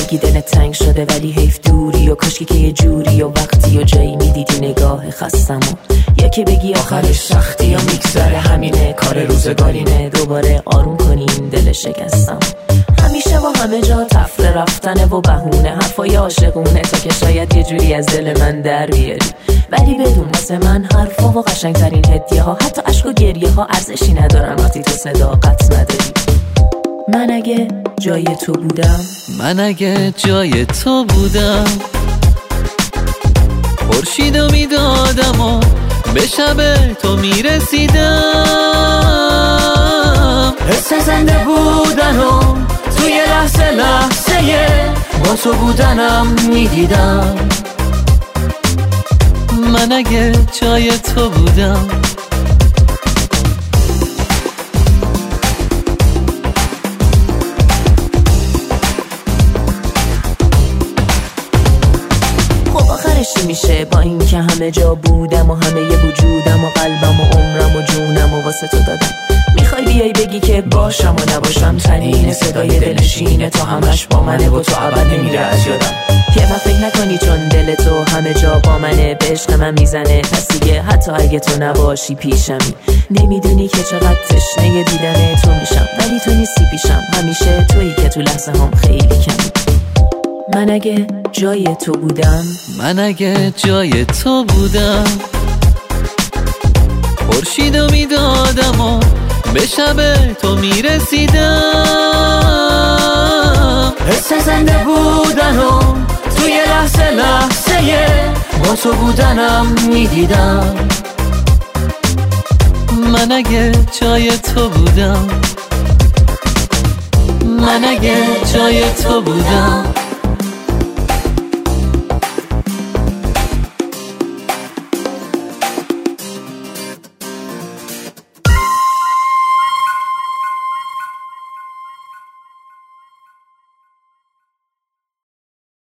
بگی دلت تنگ شده ولی حیف دوری و کاشکی که یه جوری و وقتی و جایی میدیدی نگاه خستم و یکی بگی آخرش سختی یا میگذره همینه کار روزگارینه دوباره آروم کنین دل شکستم همیشه و همه جا تفره رفتنه و بهونه حرفای عاشقونه تا که شاید یه جوری از دل من در بیاری ولی بدون واسه من حرفا و قشنگترین هدیه ها حتی عشق و گریه ها ارزشی ندارن وقتی تو صداقت نداری من اگه جای تو بودم من اگه جای تو بودم خورشیدو میدادم و به شب تو میرسیدم حس زنده بودن و توی لحظه لحظه با تو بودنم میدیدم من اگه جای تو بودم چی میشه با این که همه جا بودم و همه یه وجودم و قلبم و عمرم و جونم و واسه تو دادم میخوای بیای بگی که باشم و نباشم تنین صدای دلشینه تا همش با منه و تو ابد نمیره از یادم که من فکر نکنی چون دل تو همه جا با منه به عشق من میزنه پس دیگه حتی اگه تو نباشی پیشمی نمیدونی که چقدر تشنه دیدن تو میشم ولی تو نیستی پیشم همیشه تویی که تو لحظه هم خیلی کمی من اگه جای تو بودم من اگه جای تو بودم خورشیدو میدادم و به شب تو میرسیدم حس زنده بودن و توی لحظه لحظه با تو بودنم میدیدم من اگه جای تو بودم من اگه جای تو بودم